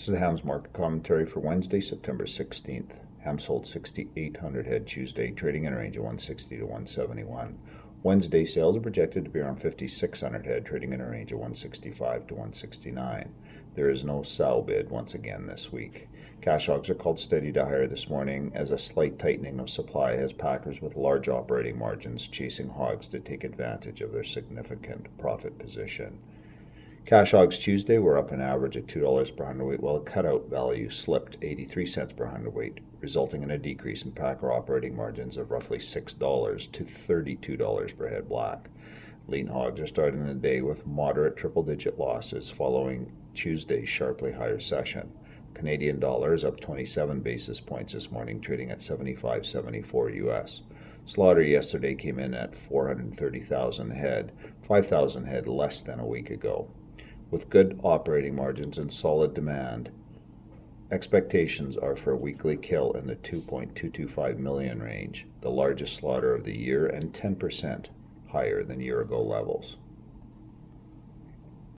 This is the Hams market commentary for Wednesday, September 16th. Hams sold 6,800 head Tuesday, trading in a range of 160 to 171. Wednesday sales are projected to be around 5,600 head, trading in a range of 165 to 169. There is no sow bid once again this week. Cash hogs are called steady to higher this morning as a slight tightening of supply has packers with large operating margins chasing hogs to take advantage of their significant profit position. Cash hogs Tuesday were up an average at $2 per hundredweight, while the cutout value slipped 83 cents per hundredweight, resulting in a decrease in packer operating margins of roughly $6 to $32 per head black. Lean hogs are starting the day with moderate triple-digit losses following Tuesday's sharply higher session. Canadian dollar is up 27 basis points this morning, trading at 75.74 US. Slaughter yesterday came in at 430,000 head, 5,000 head less than a week ago. With good operating margins and solid demand, expectations are for a weekly kill in the 2.225 million range, the largest slaughter of the year and 10% higher than year-ago levels.